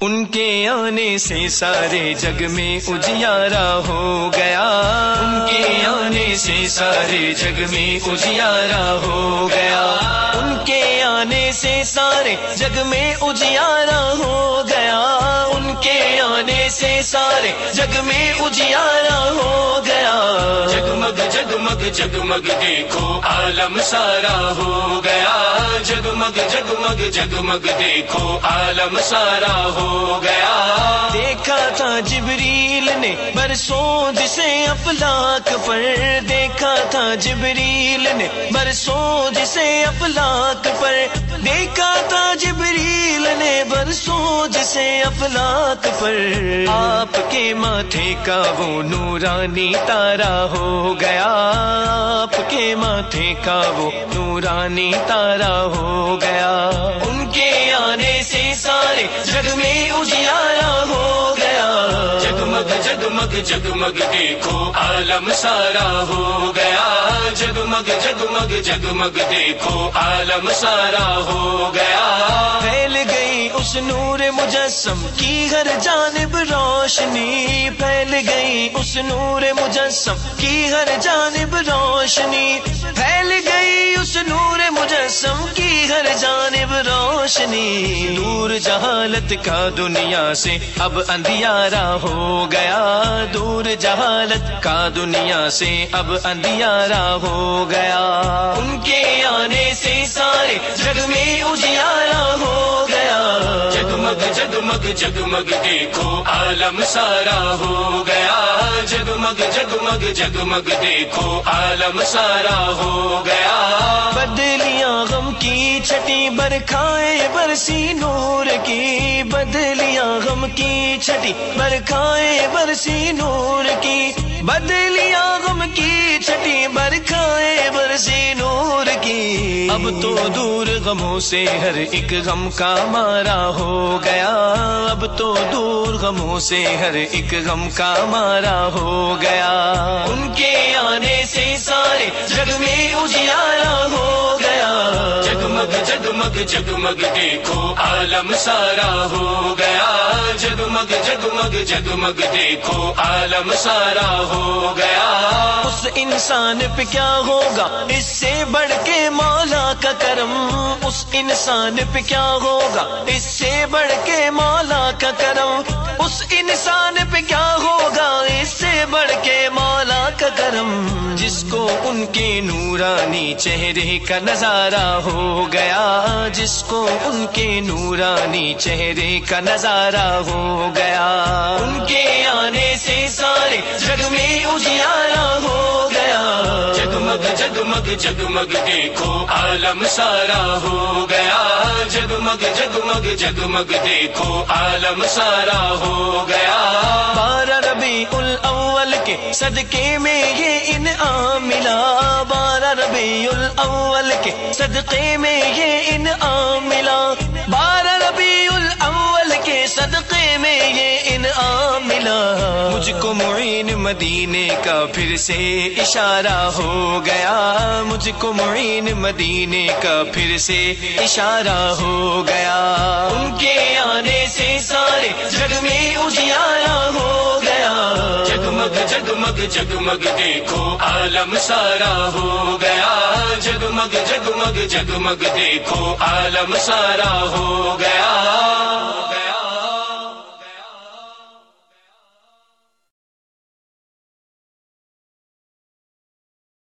ان کے آنے سے سارے جگ میں اجیارا ہو گیا، ان کے آنے سے سارے جگ میں اجیارا ہو گیا، ان کے آنے سے سارے جگ میں اجیارا ہو گیا، ان کے آنے سے سارے جگ میں اجیارا ہو گیا، جگمگ جگمگ جگمگ دیکھو عالم سارا ہو گیا، جگمگ جگمگ جگمگ دیکھو عالم سارا ہو گیا، دیکھا تھا جبریل نے برسوں جسے افلاک پر، دیکھا تھا جبریل نے برسوں جسے افلاک پر، دیکھا تھا جبریل نے برسوں جسے افلاک پر، آپ کے ماتھے کا وہ نورانی تارا ہو گیا، آپ کے ماتھے کا وہ نورانی تارا ہو گیا، ان کے آنے سے سارے جگ میں اجیارا ہو گیا، جگمگ جگمگ جگمگ دیکھو عالم سارا ہو گیا، جگمگ جگمگ جگمگ دیکھو عالم سارا ہو گیا، پھیل گئی اس نور مجسم کی ہر جانب روشنی، پھیل گئی اس نور مجسم کی ہر جانب روشنی، پھیل گئی اس نور مجسم کی ہر جانب روشنی، دور جہالت کا دنیا سے اب اندھیارا ہو گیا، دور جہالت کا دنیا سے اب اندھیارا ہو گیا، ان کے آنے سے سارے جگ میں اجیارا ہو گیا، جگمگ جگمگ جگمگ دیکھو عالم سارا ہو گیا، جگمگ جگمگ جگمگ دیکھو عالم سارا ہو گیا، بدلیاں غم کی چھٹی برکھائے برسی نور کی، بدلیاں غم کی چھٹی برکھائے برسی نور کی، بدلیاں غم کی چھٹی برکھائے برسی نور کی، اب تو دور غموں سے ہر ایک غم کا مارا ہو گیا، اب تو دور غموں سے ہر ایک غم کا مارا ہو گیا، ان کے آنے سے سارے جگ میں اجیارا ہو گیا، جگمگ جگمگ جگمگ دیکھو عالم سارا ہو گیا، جگمگ جگمگ جگمگ دیکھو عالم سارا ہو گیا، اس انسان پہ کیا ہوگا اس سے بڑھ کے مولا کا کرم، اس انسان پہ کیا ہوگا اس سے بڑھ کے مولا کا کرم، اس انسان پہ کیا ہوگا اس سے بڑھ کے مولا کا کرم، جس کو ان کے نورانی چہرے کا نظارہ ہو گیا، جس کو ان کے نورانی چہرے کا نظارہ ہو گیا، ان کے آنے سے سارے جگ میں اجیارا ہو گیا، جگمگ جگمگ جگمگ دیکھو عالم سارا ہو گیا، جگمگ جگمگ جگمگ دیکھو عالم سارا ہو گیا، 12 ربیع الاول کے صدقے میں یہ انعام ملا، 12 ربیع الاول کے صدقے میں یہ انعام ملا، 12 ربیع الاول کے صدقے میں یہ انعام ملا، مجھ کو معین مدینے کا پھر سے اشارہ ہو گیا، مجھ کو معین مدینے کا پھر سے اشارہ ہو گیا، ان کے آنے سے سارے جگ میں اجیارا ہو گیا، جگمگ جگمگ جگمگ دیکھو عالم سارا ہو گیا، جگمگ جگمگ جگمگ دیکھو عالم سارا ہو گیا۔